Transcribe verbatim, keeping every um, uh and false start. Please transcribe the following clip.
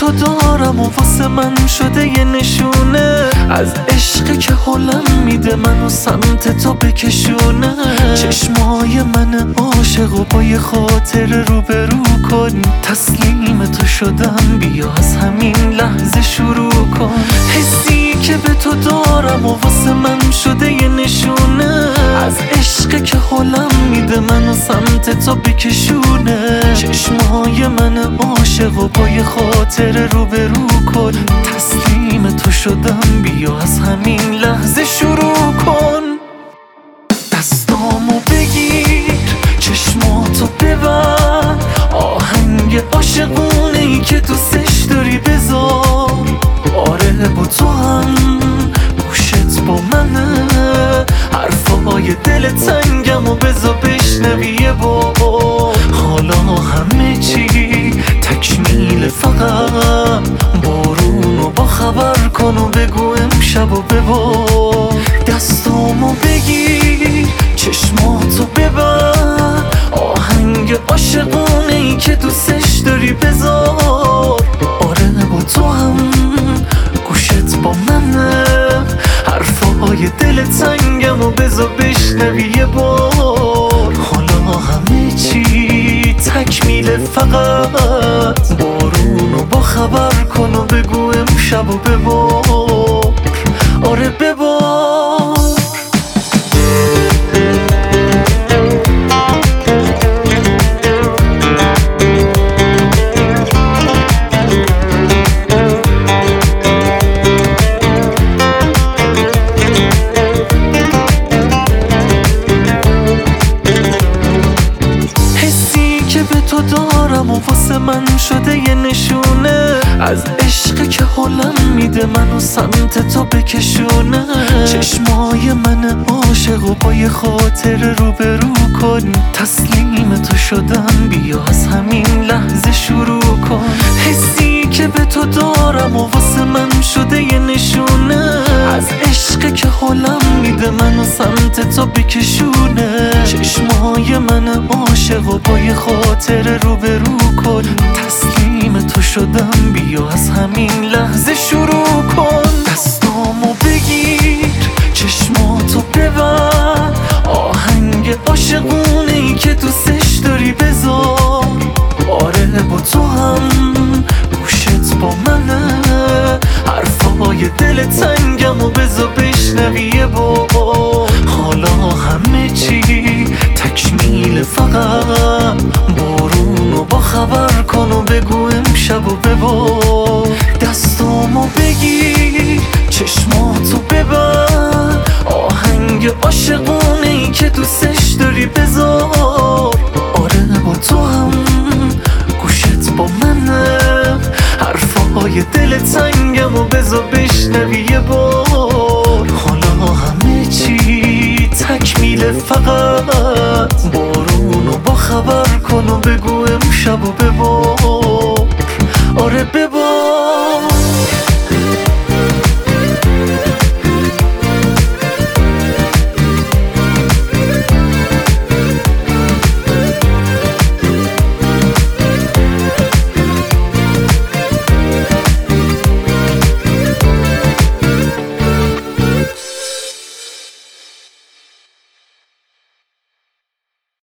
تو دارم و واسه من شده یه نشونه از عشق که حالم میده منو سمت تو بکشونه. چشمای من عاشق و با یه خاطر روبرو کن، تسلیم تو شدم بیا از همین لحظه شروع کن. حسی که به تو دارم و واسه من شده یه نشونه از عشق که حالم میده منو سمت تو بکشونه. چشمای من عاشق و با یه خاطر روبرو کن، تسلیم تو شدم بیا از همین لحظه شروع کن. دستامو بگیر چشماتو ببر، آهنگ عاشقونه ای که دوستش داری بذار. آره با تو هم گوشت با منه، حرفای دل تنگم و بذار بشنوی یه بار. حالا همه چی تکمیل، فقط بارونو با خبر کن و بگو امشب و ببار. دستامو بگیر چشماتو ببر، آهنگ عاشقونه ای که دوستش داری بذار. آره با تو هم گوشت با منه، حرفای دل تنگم و بذار بشنوی یه بار. حالا همه چی تکمیل، فقط بارونو با خبر کن و بگو امشب و ببار. آره ببار. دارم و واسه من شده یه نشونه از عشق که حالم میده منو سمت تو بکشونه. چشمای من عاشق و با یه خاطر روبرو کن، تسلیم تو شدم بیا از همین لحظه شروع کن. حسی که به تو دارم و واسه من شده یه نشونه از عشق که حالم میده منو سمت تو بکشونه. چشمای من عاشق و با یه خاطر روبرو کن، تسلیم تو شدم بیا از همین لحظه شروع کن. دستامو بگیر چشماتو ببر، آهنگ عاشقونه ای که دوستش داری بذار. آره با تو هم گوشت با منه، حرفای دل تنگم و بذار بشنوی یه بار. حالا همه چی تکمیل، فقط بارونو با خبر کن و بگو امشب و ببار. دستامو بگیر چشماتو ببر، آهنگ عاشقونه ای که دوستش داری بذار. آره با تو هم گوشت با منه، حرفای دل تنگم و بذار بشنوی یه بار. حالا همه چی تکمیل، فقط بارونو با خبر کن و بگو امشب و ببار. آره ببار.